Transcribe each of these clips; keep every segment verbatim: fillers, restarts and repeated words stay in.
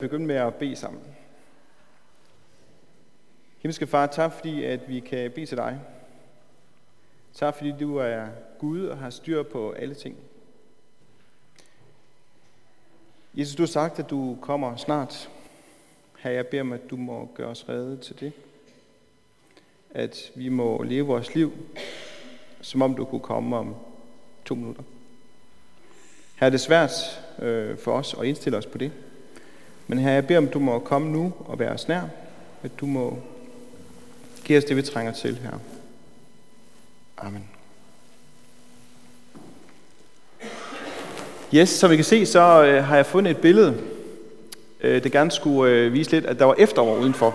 Begynde med at bede sammen. Himmelske Far, tak fordi at vi kan bede til dig. Tak fordi du er Gud og har styr på alle ting. Jesus, du har sagt, at du kommer snart. Herre, jeg beder om, at du må gøre os rede til det. At vi må leve vores liv, som om du kunne komme om to minutter. Her er det svært øh, for os at indstille os på det. Men her jeg beder om, du må komme nu og være os nær. At du må give os det, vi trænger til her. Amen. Yes, som I kan se, så øh, har jeg fundet et billede, øh, det gerne skulle øh, vise lidt, at der var efterår udenfor.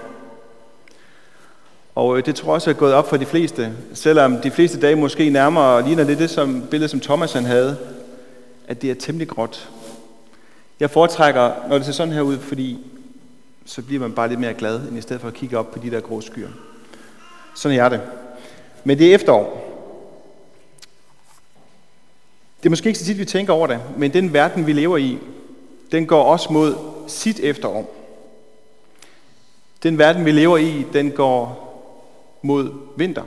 Og øh, det tror jeg også er gået op for de fleste, selvom de fleste dage måske nærmere ligner lidt det som billede, som Thomas han havde, at det er temmelig gråt. Jeg foretrækker, når det ser sådan her ud, fordi så bliver man bare lidt mere glad, end i stedet for at kigge op på de der grå skyer. Sådan er det. Men det er efterår. Det er måske ikke så tit, vi tænker over det, men den verden, vi lever i, den går også mod sit efterår. Den verden, vi lever i, den går mod vinter.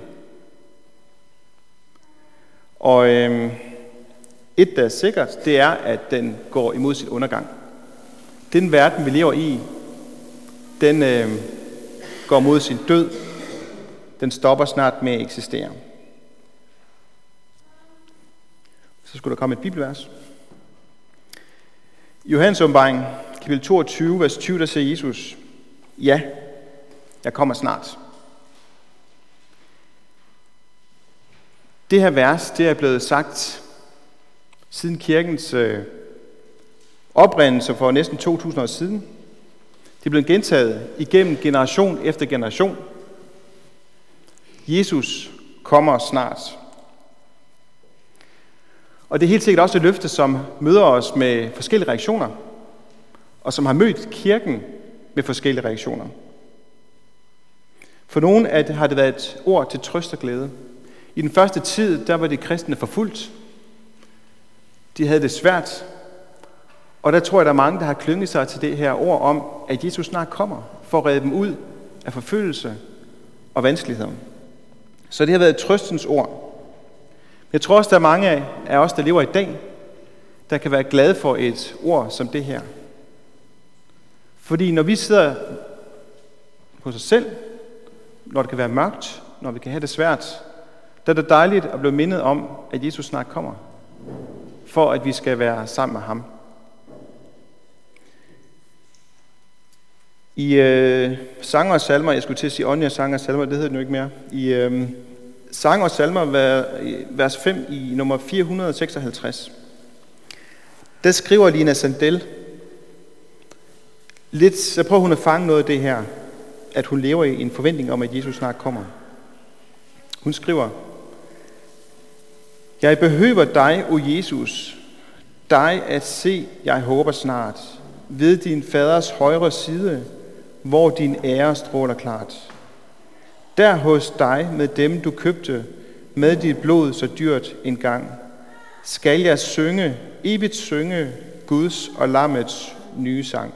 Og øhm, et, der er sikkert, det er, at den går imod sit undergang. Den verden, vi lever i, den øh, går mod sin død. Den stopper snart med at eksistere. Så skulle der komme et bibelvers. I Johannes åbenbaring, kapitel toogtyve, vers tyve, der siger Jesus, ja, jeg kommer snart. Det her vers, det er blevet sagt siden kirkens øh, oprindelse for næsten to tusind år siden. Det er blevet gentaget igennem generation efter generation. Jesus kommer snart. Og det er helt sikkert også et løfte, som møder os med forskellige reaktioner, og som har mødt kirken med forskellige reaktioner. For nogle af det har det været et ord til trøst og glæde. I den første tid, der var de kristne forfulgt. De havde det svært. Og der tror jeg, der er mange, der har klynget sig til det her ord om, at Jesus snart kommer for at redde dem ud af forfølgelse og vanskeligheder. Så det har været et trøstens ord. Jeg tror også, der er mange af os, der lever i dag, der kan være glade for et ord som det her. Fordi når vi sidder hos os selv, når det kan være mørkt, når vi kan have det svært, der er det dejligt at blive mindet om, at Jesus snart kommer, for at vi skal være sammen med ham. I øh, sanger og salmer, jeg skulle til at sige åndelige sanger og salmer, det hedder det nu ikke mere. I øh, sanger og salmer, vers fem i nummer fire hundrede seksoghalvtreds, der skriver Lina Sandel lidt, så prøver hun at fange noget af det her, at hun lever i en forventning om, at Jesus snart kommer. Hun skriver, jeg behøver dig, o Jesus, dig at se, jeg håber snart, ved din faders højre side, hvor din ære stråler klart. Der hos dig med dem, du købte, med dit blod så dyrt en gang, skal jeg synge, evigt synge, Guds og lammets nye sang.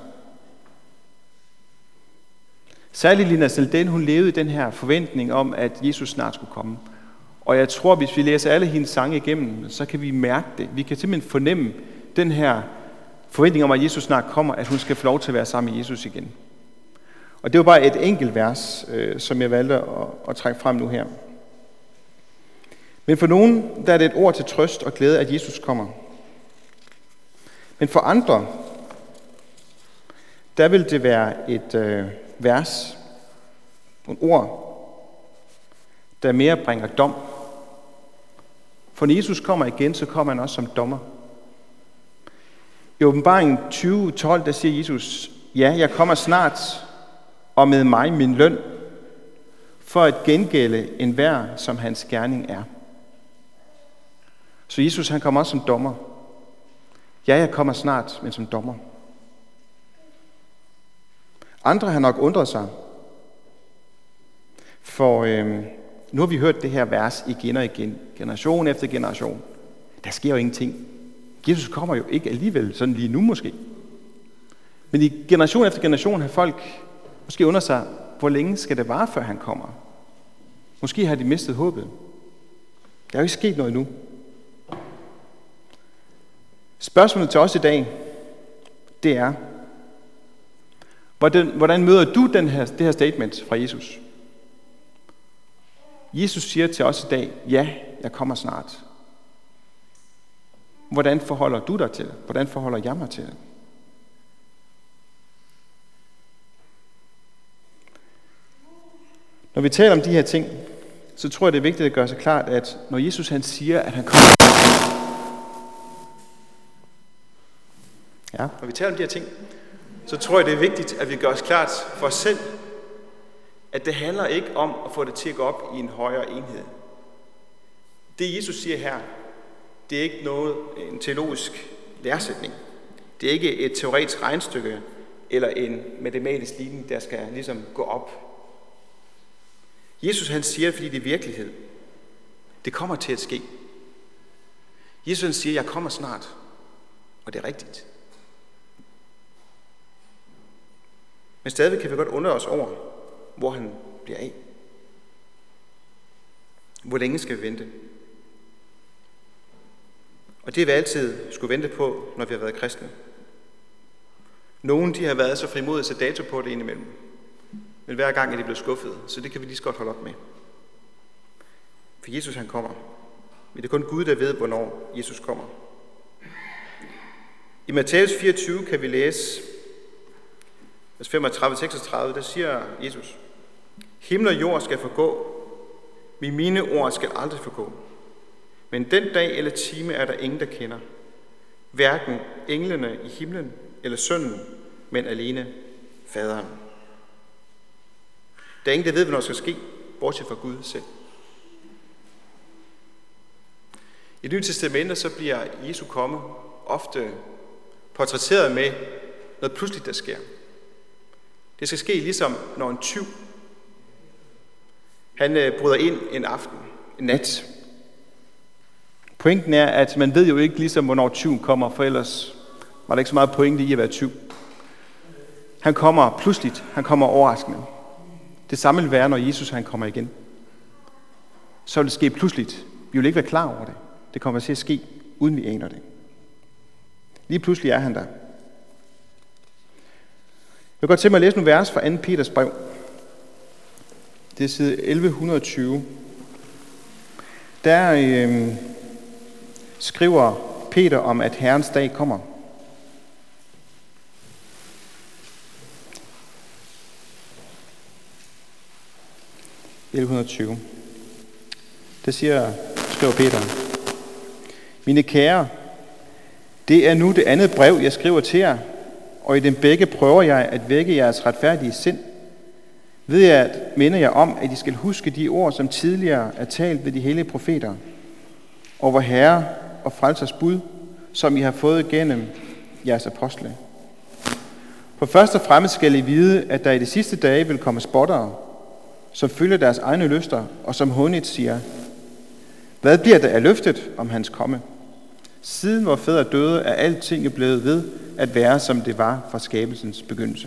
Særligt Lina Sandel, hun levede i den her forventning om, at Jesus snart skulle komme. Og jeg tror, hvis vi læser alle hendes sange igennem, så kan vi mærke det. Vi kan simpelthen fornemme den her forventning om, at Jesus snart kommer, at hun skal få lov til at være sammen med Jesus igen. Og det var bare et enkelt vers, øh, som jeg valgte at, at trække frem nu her. Men for nogen, der er det et ord til trøst og glæde, at Jesus kommer. Men for andre, der vil det være et øh, vers, nogle ord, der mere bringer dom. For når Jesus kommer igen, så kommer han også som dommer. I åbenbaringen tyve tolv, der siger Jesus, ja, jeg kommer snart, og med mig min løn, for at gengælde enhver, som hans gerning er. Så Jesus, han kommer også som dommer. Ja, jeg kommer snart, men som dommer. Andre har nok undret sig, for øh, nu har vi hørt det her vers igen og igen, generation efter generation. Der sker jo ingenting. Jesus kommer jo ikke alligevel, sådan lige nu måske. Men i generation efter generation har folk måske undret sig, hvor længe skal det vare, før han kommer? Måske har de mistet håbet. Der er jo ikke sket noget endnu. Spørgsmålet til os i dag, det er, hvordan, hvordan møder du den her, det her statement fra Jesus? Jesus siger til os i dag, ja, jeg kommer snart. Hvordan forholder du dig til det? Hvordan forholder jeg mig til det? Når vi taler om de her ting, så tror jeg, det er vigtigt at gøre sig klart, at når Jesus han siger, at han kommer... Ja, når vi taler om de her ting, så tror jeg, det er vigtigt, at vi gør os klart for os selv, at det handler ikke om at få det til at gå op i en højere enhed. Det Jesus siger her, det er ikke noget, en teologisk læresætning. Det er ikke et teoretisk regnestykke eller en matematisk ligning, der skal ligesom gå op. Jesus han siger det, fordi det er virkelighed. Det kommer til at ske. Jesus han siger, jeg kommer snart. Og det er rigtigt. Men stadig kan vi godt undre os over, hvor han bliver af. Hvor længe skal vi vente? Og det er vi altid skulle vente på, når vi har været kristne. Nogle de har været så frimodige at sætte dato på det indimellem. Men hver gang er de blevet skuffet, så det kan vi lige så godt holde op med. For Jesus han kommer. Men det er kun Gud, der ved, hvornår Jesus kommer. I Matthæus fireogtyve kan vi læse, vers femogtredive til seksogtredive, der siger Jesus, himmel og jord skal forgå, men mine ord skal aldrig forgå. Men den dag eller time er der ingen, der kender. Hverken englene i himlen eller sønnen, men alene faderen. Der er ingen, der ved, hvornår det skal ske, bortset fra Gud selv. I Det Nye Testamente så bliver Jesu komme ofte portrætteret med noget pludseligt, der sker. Det skal ske ligesom når en tyv, han øh, bryder ind en aften, en nat. Pointen er, at man ved jo ikke ligesom, hvornår tyven kommer, for ellers var der ikke så meget pointe i at være tyv. Han kommer pludseligt, han kommer overraskende. Det samme vil være, når Jesus han kommer igen. Så vil det ske pludseligt. Vi vil ikke være klar over det. Det kommer til at ske, uden vi aner det. Lige pludselig er han der. Jeg vil godt tænke mig at læse nogle vers fra anden Peters brev. Det er side elleve tyve. Der øh, skriver Peter om, at Herrens dag kommer. elleve tyve. Det siger, skriver Peter. Mine kære, det er nu det andet brev, jeg skriver til jer, og i den begge prøver jeg at vække jeres retfærdige sind. Ved jeg at minde jer om, at I skal huske de ord, som tidligere er talt ved de hellige profeter, og vor Herre og Frelsers bud, som I har fået gennem jeres apostle. For først og fremmest skal I vide, at der i de sidste dage vil komme spottere, som følger deres egne lyster, og som hånligt siger, hvad bliver der af løftet om hans komme? Siden vor fædre døde, er alting blevet ved at være, som det var fra skabelsens begyndelse.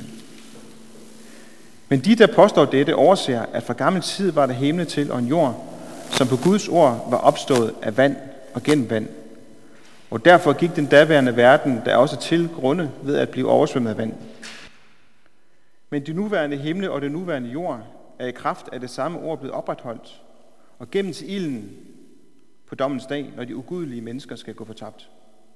Men de, der påstår dette, overser, at fra gammel tid var der himmel til og en jord, som på Guds ord var opstået af vand og gennem vand. Og derfor gik den daværende verden der også til grunde ved at blive oversvømmet af vand. Men det nuværende himmel og det nuværende jord er i kraft af det samme ord blevet opretholdt, og gennem til ilden på dommens dag, når de ugudelige mennesker skal gå fortabt.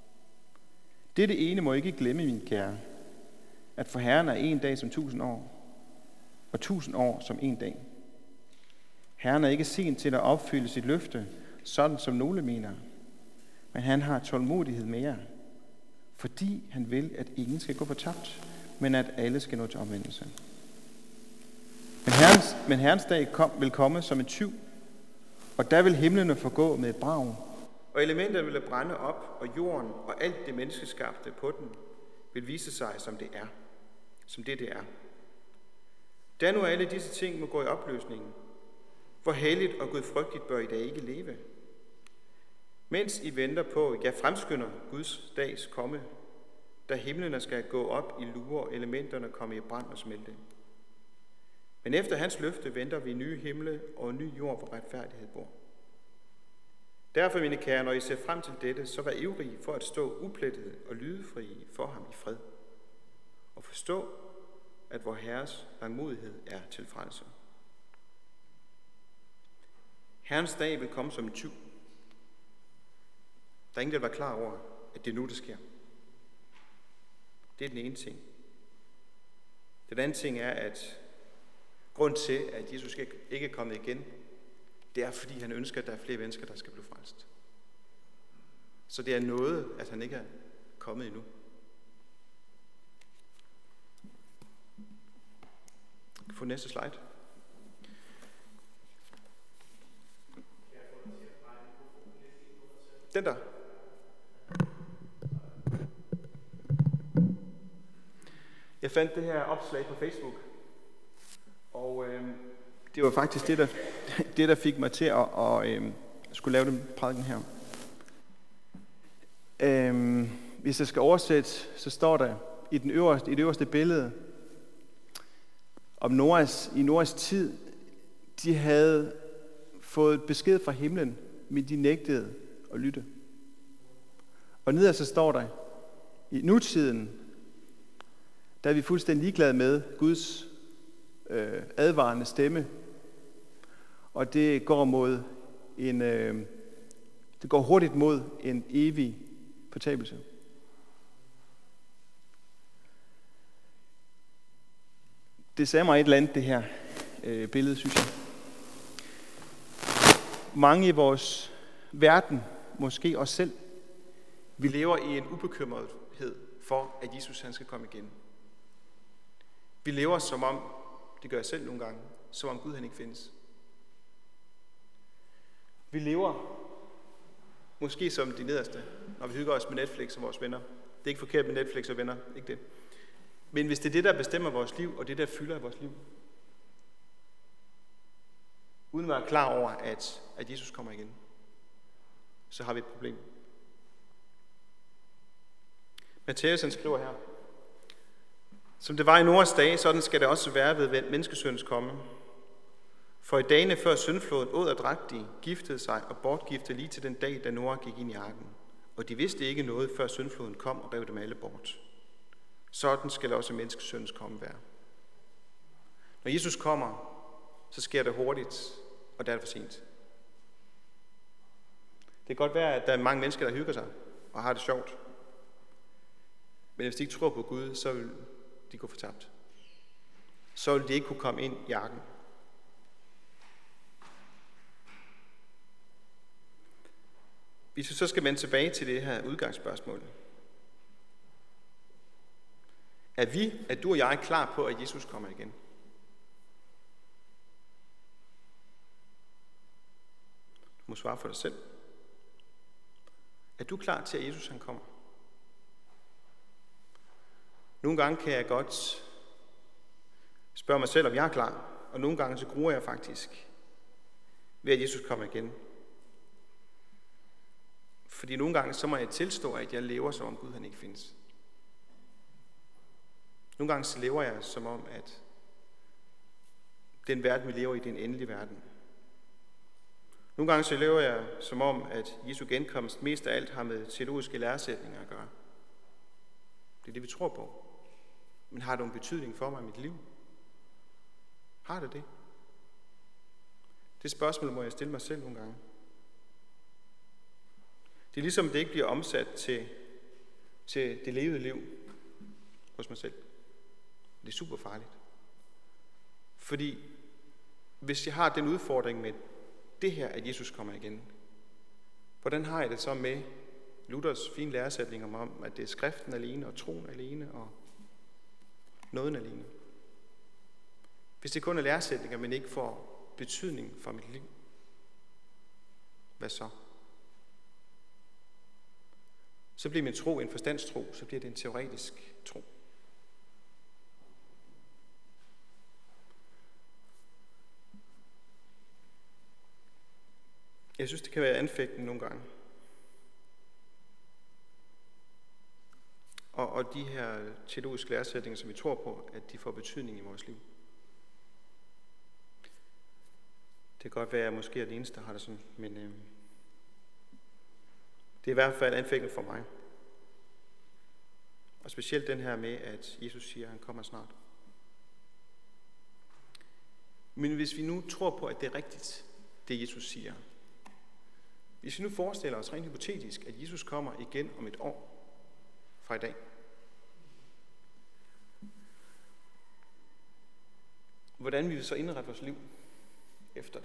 Dette ene må I ikke glemme, min kære, at for Herren er en dag som tusind år, og tusind år som en dag. Herren er ikke sent til at opfylde sit løfte, sådan som nogle mener, men han har tålmodighed med jer, fordi han vil, at ingen skal gå fortabt, men at alle skal nå til omvendelse. Men Herrens, men Herrens dag kom, vil komme som en tyv, og der vil himlene forgå med et brag, og elementerne vil brænde op, og jorden og alt det menneskeskabte på den vil vise sig, som det er, som det det er. Da nu alle disse ting må gå i opløsning, hvor helligt og gudfrygtigt bør I da ikke leve. Mens I venter på, ja fremskynder Guds dags komme, da himlene skal gå op i lure og elementerne komme i brand og smelte. Men efter hans løfte venter vi nye himle og en ny jord, hvor retfærdighed bor. Derfor, mine kære, når I ser frem til dette, så vær ivrige for at stå uplettet og lydefrie for ham i fred. Og forstå, at vor Herres langmodighed er til frelse. Herrens dag vil komme som en tyv. Der er ingen, der var klar over, at det er nu, det sker. Det er den ene ting. Den anden ting er, at grund til, at Jesus ikke er kommet igen, det er, fordi han ønsker, at der er flere mennesker, der skal blive frelst. Så det er noget, at han ikke er kommet endnu. Jeg kan få næste slide. Den der. Jeg fandt det her opslag på Facebook, og øh, det var faktisk det der, det, der fik mig til at, at øh, skulle lave den prædiken her. Øh, hvis jeg skal oversætte, så står der i, den øverste, i det øverste billede, om Noahs, i Noahs tid, de havde fået besked fra himlen, men de nægtede at lytte. Og nederst så står der, i nutiden, der er vi fuldstændig ligeglade med Guds øh, advarende stemme. Og det går mod en, øh, det går hurtigt mod en evig fortabelse. Det sagde mig et eller andet, det her øh, billede, synes jeg. Mange i vores verden, måske os selv, vi lever i en ubekymrethed for, at Jesus han skal komme igen. Vi lever som om, det gør jeg selv nogle gange, som om Gud han ikke findes. Vi lever måske som de nederste, når vi hygger os med Netflix og vores venner. Det er ikke forkert med Netflix og venner, ikke det. Men hvis det er det, der bestemmer vores liv, og det, der fylder i vores liv, uden at være klar over, at, at Jesus kommer igen, så har vi et problem. Matthæus han skriver her, som det var i Noahs dage, sådan skal det også være ved menneskesøns komme. For i dagene før syndfloden åd og drak de, giftede sig og bortgiftede lige til den dag, da Noah gik ind i arken. Og de vidste ikke noget, før syndfloden kom og rev dem alle bort. Sådan skal også menneskesøns komme være. Når Jesus kommer, så sker det hurtigt, og der er det for sent. Det kan godt være, at der er mange mennesker, der hygger sig og har det sjovt. Men hvis de ikke tror på Gud, så vil de gå fortabt. Så vil de ikke kunne komme ind i arken. Hvis vi så skal vende tilbage til det her udgangsspørgsmål. Er vi, er du og jeg klar på, at Jesus kommer igen? Du må svare for dig selv. Er du klar til, at Jesus han kommer? Nogle gange kan jeg godt spørge mig selv, om jeg er klar, og nogle gange så gruer jeg faktisk ved, at Jesus kommer igen. Fordi nogle gange så må jeg tilstå, at jeg lever, som om Gud han ikke findes. Nogle gange så lever jeg som om, at den verden, vi lever i, det er en endelig verden. Nogle gange så lever jeg som om, at Jesu genkomst mest af alt har med teologiske læresætninger at gøre. Det er det, vi tror på. Men har det nogen betydning for mig i mit liv? Har det det? Det spørgsmål må jeg stille mig selv nogle gange. Det er ligesom, det ikke bliver omsat til, til det levede liv hos mig selv. Det er super farligt. Fordi hvis jeg har den udfordring med det her, at Jesus kommer igen, hvordan har jeg det så med Luthers fine læresætninger om, at det er skriften alene og troen alene og nåden alene? Hvis det kun er læresætninger, men ikke får betydning for mit liv, hvad så? Så bliver min tro en forstandstro, så bliver det en teoretisk tro. Jeg synes, det kan være anfægtende nogle gange. og, og de her teologiske læresætninger, som vi tror på, at de får betydning i vores liv. Det kan godt være, at jeg måske er den eneste, der har det sådan, men øh, det er i hvert fald anfægtende for mig. Og specielt den her med, at Jesus siger, at han kommer snart. Men hvis vi nu tror på, at det er rigtigt, det Jesus siger. Hvis vi nu forestiller os rent hypotetisk, at Jesus kommer igen om et år fra i dag. Hvordan vil vi så indrette vores liv efter det?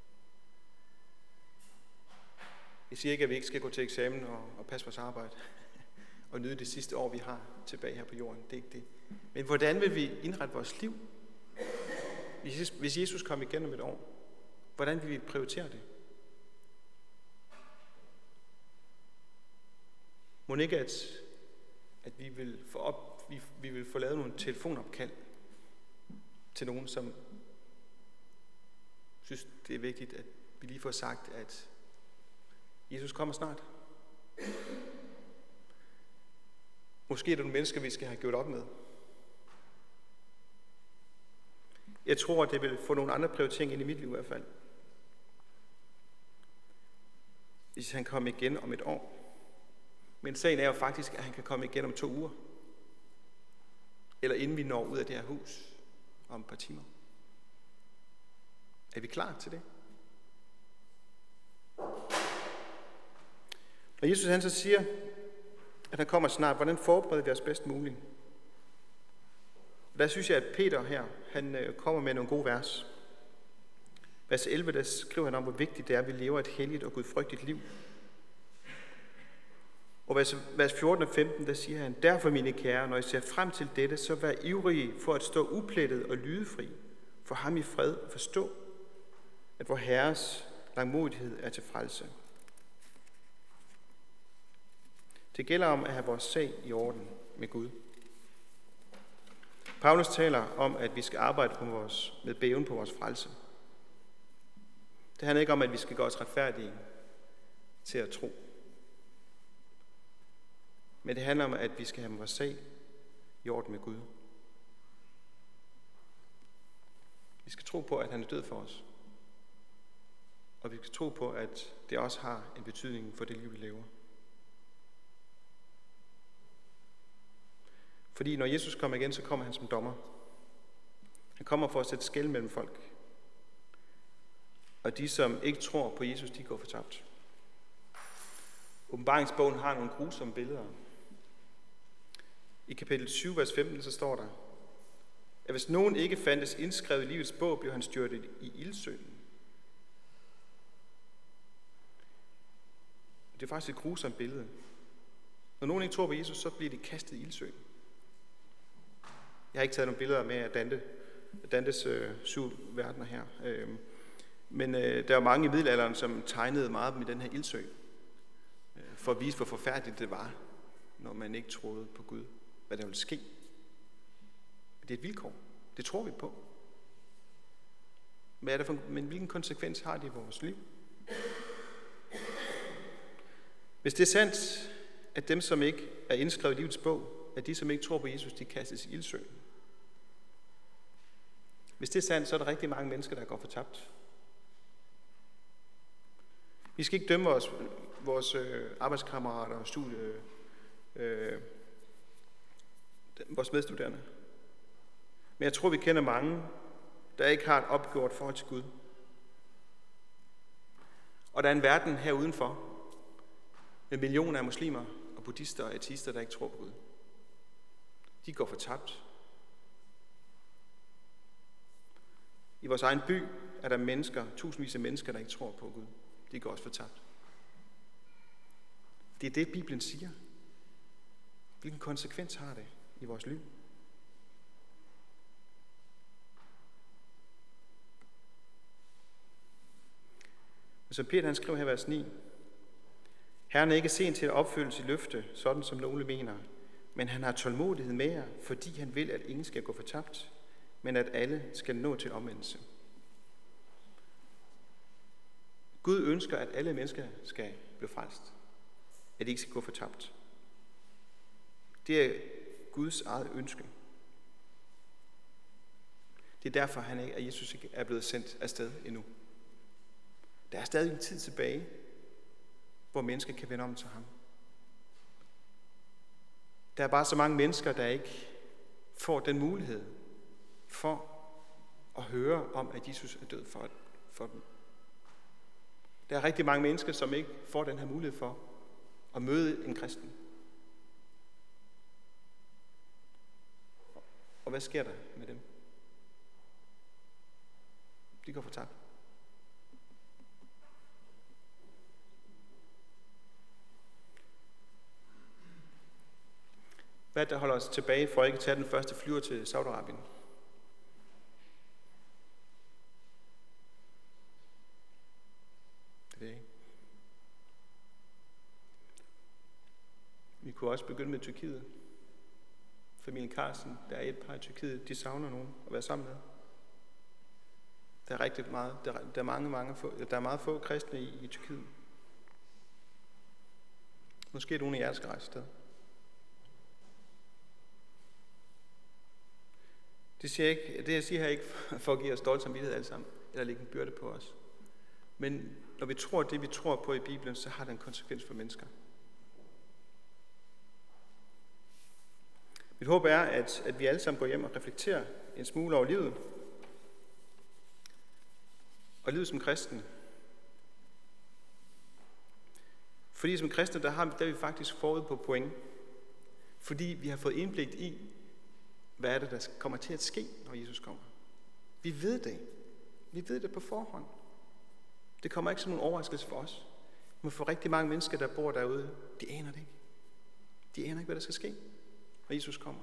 Jeg siger ikke, at vi ikke skal gå til eksamen og, og passe vores arbejde og nyde det sidste år, vi har tilbage her på jorden. Det er ikke det. Men hvordan vil vi indrette vores liv? Hvis, hvis Jesus kom igen om et år, hvordan vil vi prioritere det? Må ikke, at, at vi, vil få op, vi, vi vil få lavet nogle telefonopkald til nogen, som synes, det er vigtigt, at vi lige får sagt, at Jesus kommer snart. Måske er det nogle mennesker, vi skal have gjort op med. Jeg tror, at det vil få nogle andre prioriteringer ind i mit liv i hvert fald. Hvis han kommer igen om et år. Men sagen er jo faktisk, at han kan komme igen om to uger. Eller inden vi når ud af det her hus om et par timer. Er vi klar til det? Når Jesus han så siger, at han kommer snart, hvordan forbereder vi os bedst muligt? Der synes jeg, at Peter her, han kommer med nogle gode vers. Vers elleve, der skriver han om, hvor vigtigt det er, at vi lever et helligt og gudfrygtigt liv. Og vers fjorten og femten, der siger han, derfor mine kære, når I ser frem til dette, så vær ivrige for at stå uplettet og lydefri, for ham i fred og forstå, at vor Herres langmodighed er til frelse. Det gælder om at have vores sag i orden med Gud. Paulus taler om, at vi skal arbejde på vores, med bæven på vores frelse. Det handler ikke om, at vi skal gøre os retfærdige til at tro. Men det handler om, at vi skal have vores sag i orden med Gud. Vi skal tro på, at han er død for os. Og vi skal tro på, at det også har en betydning for det liv, vi lever. Fordi når Jesus kommer igen, så kommer han som dommer. Han kommer for at sætte skel mellem folk. Og de, som ikke tror på Jesus, de går fortabt. Åbenbaringsbogen har nogle grusomme billeder. I kapitel syv, vers femten, så står der, at hvis nogen ikke fandtes indskrevet i livets bog, blev han styrtet i ildsøen. Det er faktisk et grusomt billede. Når nogen ikke tror på Jesus, så bliver de kastet i ildsøen. Jeg har ikke taget nogle billeder med af Dante, Dantes øh, syv verdener her. Øh, men øh, der er mange i middelalderen, som tegnede meget med den her ildsø. Øh, for at vise, hvor forfærdeligt det var, når man ikke troede på Gud. Hvad der ville ske. Det er et vilkår. Det tror vi på. Hvad er det for, men hvilken konsekvens har det i vores liv? Hvis det er sandt, at dem, som ikke er indskrevet i livets bog, at de, som ikke tror på Jesus, de kastes i ildsøen. Hvis det er sandt, så er der rigtig mange mennesker, der går fortabt. Vi skal ikke dømme vores, vores øh, arbejdskammerater og studie, øh, vores medstuderende. Men jeg tror, vi kender mange, der ikke har et opgjort forhold til Gud. Og der er en verden her udenfor, med millioner af muslimer og buddhister og ateister, der ikke tror på Gud. De går fortabt. I vores egen by er der mennesker, tusindvis af mennesker, der ikke tror på Gud. De går også fortabt. Det er det, Bibelen siger. Hvilken konsekvens har det i vores liv? Og som Peter han skriver her i vers ni, Herren er ikke sent til at opfylde sit løfte, sådan som nogle mener, men han har tålmodighed med jer, fordi han vil, at ingen skal gå fortabt, men at alle skal nå til omvendelse. Gud ønsker, at alle mennesker skal blive frelst, at de ikke skal gå fortabt. Det Det er Guds eget ønske. Det er derfor, han ikke, at Jesus ikke er blevet sendt afsted endnu. Der er stadig en tid tilbage, hvor mennesker kan vende om til ham. Der er bare så mange mennesker, der ikke får den mulighed for at høre om, at Jesus er død for, for dem. Der er rigtig mange mennesker, som ikke får den her mulighed for at møde en kristen. Og hvad sker der med dem? De går fortabt. Hvad der holder os tilbage for at ikke tage den første flyver til Saudi-Arabien? Det ved jeg ikke. Vi kunne også begynde med Tyrkiet. Familien Carlsen, der er et par i Tyrkiet, de savner nogen at være sammen med. Der er rigtig meget, der er, der er mange, mange få, der er meget få kristne i, i Tyrkiet. Måske er nogen af jer, der skal rejse sted. Det, siger ikke, det jeg siger her ikke for at give os dårlig samvittighed alle sammen, eller lægge en byrde på os. Men når vi tror det, vi tror på i Bibelen, så har det en konsekvens for mennesker. Mit håb er, at, at vi alle sammen går hjem og reflekterer en smule over livet. Og livet som kristne. Fordi som kristne, der, har, der er vi faktisk forud på point. Fordi vi har fået indblik i, hvad er det, der kommer til at ske, når Jesus kommer. Vi ved det. Vi ved det på forhånd. Det kommer ikke som nogen overraskelse for os. Men for rigtig mange mennesker, der bor derude, de aner det ikke. De aner ikke, hvad der skal ske, når Jesus kommer.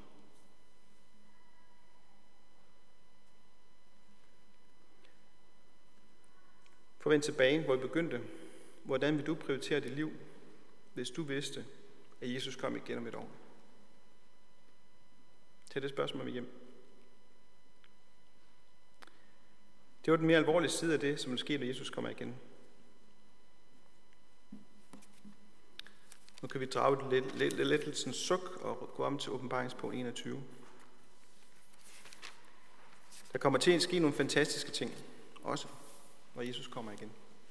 For at vende tilbage, hvor vi begyndte. Hvordan vil du prioritere dit liv, hvis du vidste, at Jesus kom igen om et år? Tag det spørgsmål med hjem. Det var den mere alvorlige side af det, som vil ske, når Jesus kommer igen. Nu kan vi drage lidt, lidt, lidt lettelsens suk og gå om til åbenbaringspunkt enogtyve. Der kommer til at ske nogle fantastiske ting, også når Jesus kommer igen.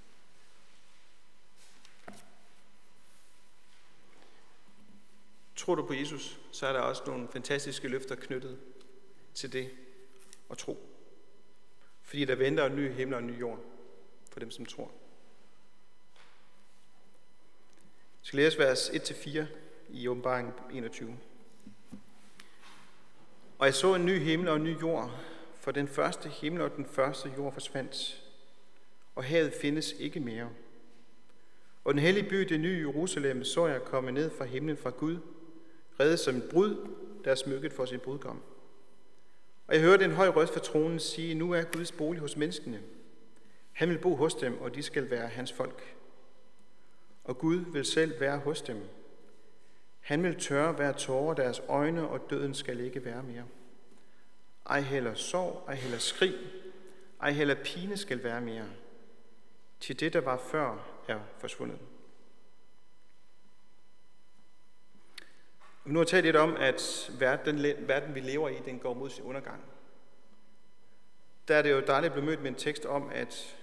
Tror du på Jesus, så er der også nogle fantastiske løfter knyttet til det at tro. Fordi der venter en ny himmel og en ny jord for dem, som tror. Jeg skal læse vers et til fire i åbenbaringen enogtyve. Og jeg så en ny himmel og en ny jord, for den første himmel og den første jord forsvandt, og havet findes ikke mere. Og den hellige by, det nye Jerusalem, så jeg komme ned fra himlen fra Gud, reddet som en brud, der er smykket for sin brudgom. Og jeg hørte en høj røst fra tronen sige, nu er Guds bolig hos menneskene. Han vil bo hos dem, og de skal være hans folk. Og Gud vil selv være hos dem. Han vil tørre hver tårer deres øjne, og døden skal ikke være mere. Ej heller sorg, ej heller skrig, ej heller pine skal være mere. Til det, der var før, er forsvundet. Nu har jeg talt lidt om, at verden, verden vi lever i, den går mod sin undergang. Der er det jo dejligt at blive mødt med en tekst om, at,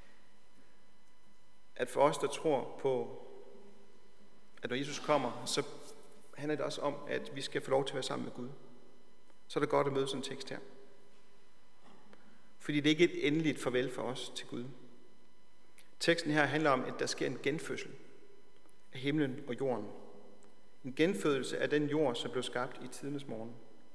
at for os, der tror på, at når Jesus kommer, så handler det også om, at vi skal få lov til at være sammen med Gud. Så er det godt at møde sådan en tekst her. Fordi det er ikke et endeligt farvel for os til Gud. Teksten her handler om, at der sker en genfødsel af himlen og jorden. En genfødelse af den jord, som blev skabt i tidernes morgen.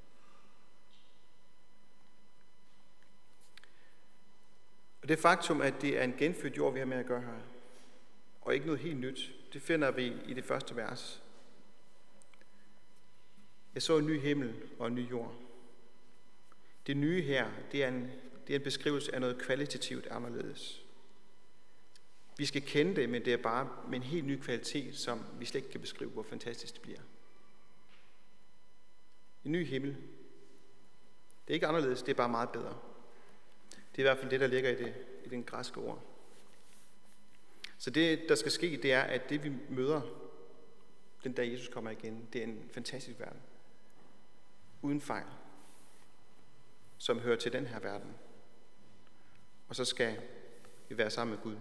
Og det faktum, at det er en genfødt jord, vi har med at gøre her, og ikke noget helt nyt, det finder vi i det første vers. Jeg så en ny himmel og en ny jord. Det nye her, det er en, det er en beskrivelse af noget kvalitativt anderledes. Vi skal kende det, men det er bare med en helt ny kvalitet, som vi slet ikke kan beskrive, hvor fantastisk det bliver. En ny himmel. Det er ikke anderledes, det er bare meget bedre. Det er i hvert fald det, der ligger i, det, i den græske ord. Så det, der skal ske, det er, at det vi møder den dag Jesus kommer igen, det er en fantastisk verden. Uden fejl. Som hører til den her verden. Og så skal vi være sammen med Gud.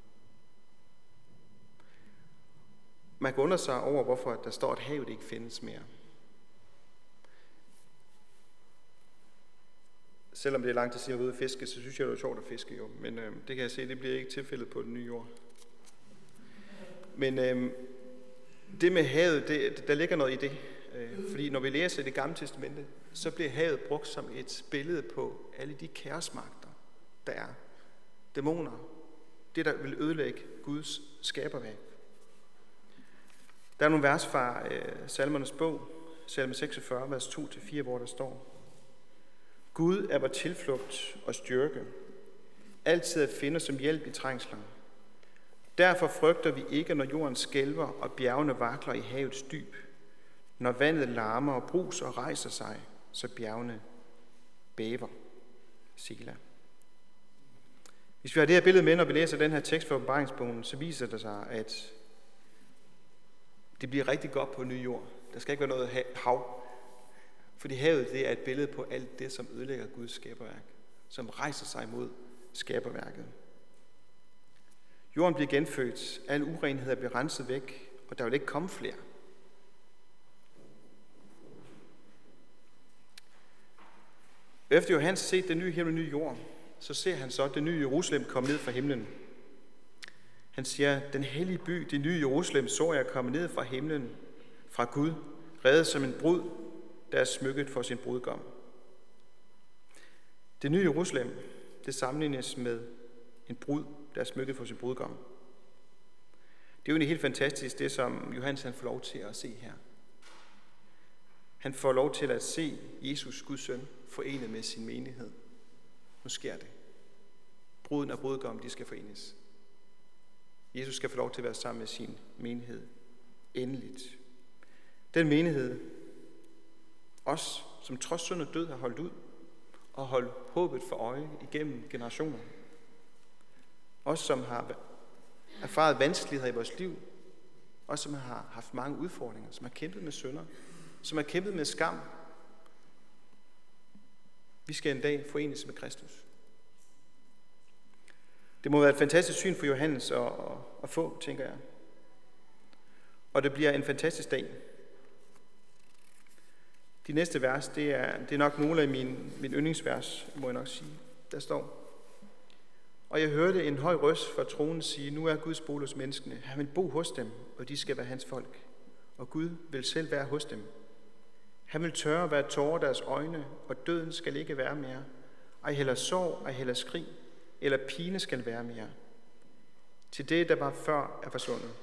Man kan undre sig over, hvorfor der står, at havet ikke findes mere. Selvom det er lang tid siden, jeg var ude at fiske, så synes jeg, det er sjovt at fiske jo. Men øh, det kan jeg se, det bliver ikke tilfældet på den nye jord. Men øh, det med havet, det, der ligger noget i det. Øh, fordi når vi læser Det Gamle Testamente, så bliver havet brugt som et billede på alle de kaosmagter, der er. Dæmoner. Det, der vil ødelægge Guds skaberværk. Der er nogle vers fra øh, Salmernes bog, salme seksogfyrre, vers to til fire, hvor der står: Gud er vor tilflugt og styrke, altid at finde som hjælp i trængsler. Derfor frygter vi ikke, når jorden skælver og bjergene vakler i havets dyb, når vandet larmer og bruser og rejser sig, så bjergene bæver. Sela. Hvis vi har det her billede med, når vi læser den her tekst fra åbenbaringsbogen, så viser det sig, at det bliver rigtig godt på ny jord. Der skal ikke være noget hav. Fordi havet, det er et billede på alt det, som ødelægger Guds skaberværk. Som rejser sig mod skaberværket. Jorden bliver genfødt. Alle urenheder bliver renset væk. Og der vil ikke komme flere. Efter Johannes set den nye himmel og nye jord, så ser han så det nye Jerusalem komme ned fra himlen. Han siger, den hellige by, det nye Jerusalem, så jeg komme ned fra himlen, fra Gud, reddet som en brud, der er smykket for sin brudgom. Det nye Jerusalem, det sammenlignes med en brud, der er smykket for sin brudgom. Det er jo egentlig helt fantastisk, det som Johannes han får lov til at se her. Han får lov til at se Jesus, Guds søn, forenet med sin menighed. Nu sker det. Bruden og brudgom, de skal forenes. Jesus skal få lov til at være sammen med sin menighed. Endeligt. Den menighed, os, som trods synd og død har holdt ud, og holdt håbet for øje igennem generationer. Os, som har erfaret vanskeligheder i vores liv, os, som har haft mange udfordringer, som har kæmpet med synder, som har kæmpet med skam. Vi skal en dag forenes med Kristus. Det må være et fantastisk syn for Johannes at, at, at få, tænker jeg. Og det bliver en fantastisk dag. De næste vers, det er, det er nok nogle af mine, mine yndlingsvers, må jeg nok sige. Der står: Og jeg hørte en høj røst fra tronen sige, nu er Guds bolig hos menneskene. Han vil bo hos dem, og de skal være hans folk. Og Gud vil selv være hos dem. Han vil tørre hver tårer deres øjne, og døden skal ikke være mere. Ej heller sorg, ej heller skrig, eller pine skal være mere. Til det, der var før, er forsvundet.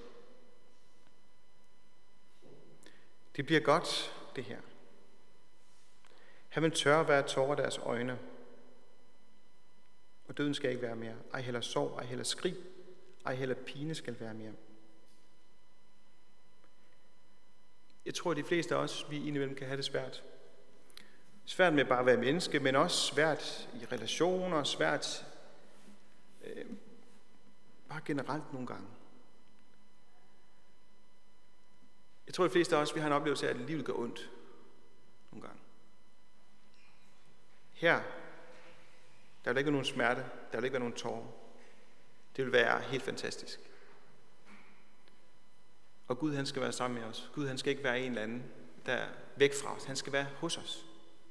Det bliver godt, det her. Han vil tørre hver tårer deres øjne, og døden skal ikke være mere. Ej heller sorg, ej heller skrig, ej heller pine skal være mere. Jeg tror, at de fleste af os, vi indimellem kan have det svært. Svært med bare at være menneske, men også svært i relationer, svært øh, bare generelt nogle gange. Jeg tror, at de fleste af os, vi har en oplevelse af, at livet gør ondt nogle gange. Her, der vil ikke være nogen smerte, der vil ikke være nogen tårer. Det vil være helt fantastisk. Og Gud, han skal være sammen med os. Gud, han skal ikke være en eller anden, der er væk fra os. Han skal være hos os.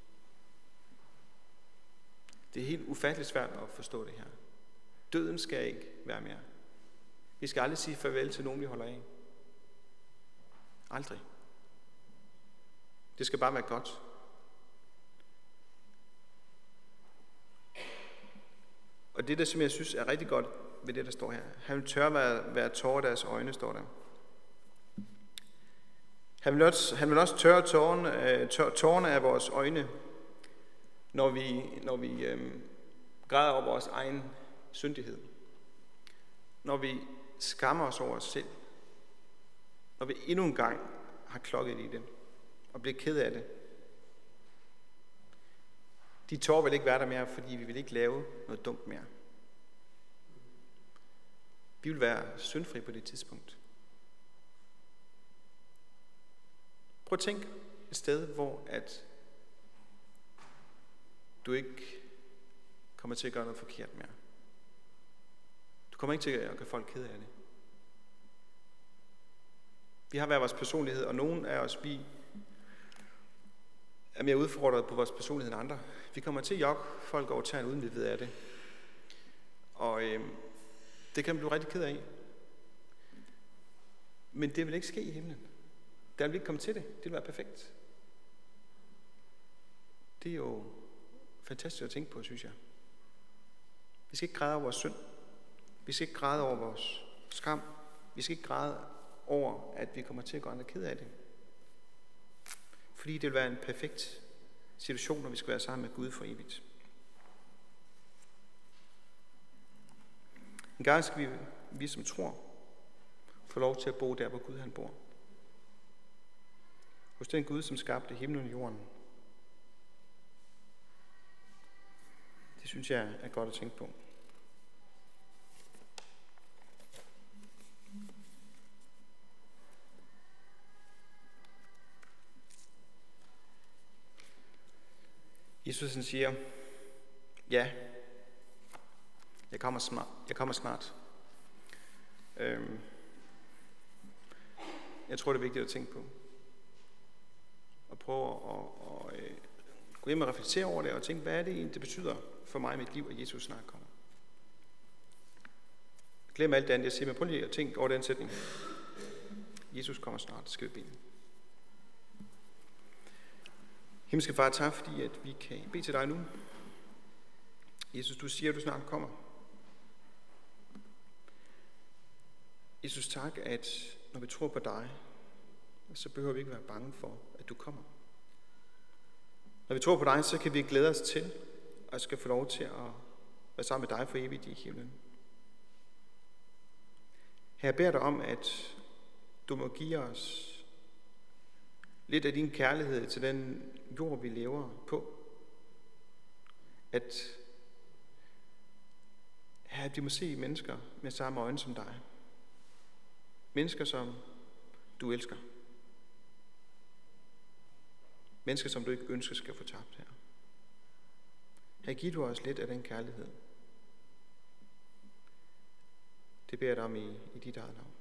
Det er helt ufatteligt svært at forstå det her. Døden skal ikke være mere. Vi skal aldrig sige farvel til nogen, vi holder af. Aldrig. Det skal bare være godt. Og det, der som jeg synes er rigtig godt ved det, der står her. Han vil tørre være, være tårer deres øjne, står der. Han vil også, han vil også tørre tårerne, tør, tårerne af vores øjne, når vi, når vi øhm, græder over vores egen syndighed. Når vi skammer os over os selv. Når vi endnu en gang har klokket i det og bliver ked af det. De tårer vil ikke være der mere, fordi vi vil ikke lave noget dumt mere. Vi vil være syndfri på det tidspunkt. Prøv at tænke et sted, hvor at du ikke kommer til at gøre noget forkert mere. Du kommer ikke til at gøre folk ked af det. Vi har hver vores personlighed, og nogen af os, vi er mere udfordret på vores personlighed end andre. Vi kommer til at jogge folk over tæerne, uden vi ved af det. Og øh, det kan man blive rigtig ked af. Men det vil ikke ske i himlen. Der vil ikke komme til det. Det vil være perfekt. Det er jo fantastisk at tænke på, synes jeg. Vi skal ikke græde over vores synd. Vi skal ikke græde over vores skam. Vi skal ikke græde over, at vi kommer til at gå andre ked af det. Fordi det vil være en perfekt situation, når vi skal være sammen med Gud for evigt. En gang skal vi, vi som tror, få lov til at bo der, hvor Gud han bor. Hos den Gud, som skabte himlen og jorden. Det synes jeg er godt at tænke på. Jesus han siger, ja, jeg kommer snart. Jeg kommer snart. Øhm, jeg tror, det er vigtigt at tænke på. Og prøve at, at, at gå hjem og reflektere over det, og tænke, hvad er det egentlig, det betyder for mig i mit liv, at Jesus snart kommer. Glem alt det andet, jeg siger, men prøv lige at tænke over den sætning. Jesus kommer snart, det skal vi bede. Himmelske Far, tak fordi at vi kan bede til dig nu. Jesus, du siger, at du snart kommer. Jesus, tak, at når vi tror på dig, så behøver vi ikke være bange for, at du kommer. Når vi tror på dig, så kan vi glæde os til, og skal få lov til at være sammen med dig for evigt i himlen. Her beder dig om, at du må give os lidt af din kærlighed til den jord, vi lever på. At her vi må se mennesker med samme øjne som dig. Mennesker, som du elsker. Mennesker, som du ikke ønsker skal få tabt her. Her giver du os lidt af den kærlighed. Det beder jeg dig om i, i dit eget navn.